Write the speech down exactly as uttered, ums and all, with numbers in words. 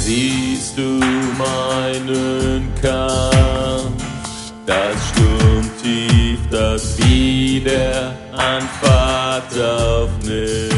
Siehst du meinen Kampf, das Sturmtief, das wieder an Fahrt aufnimmt?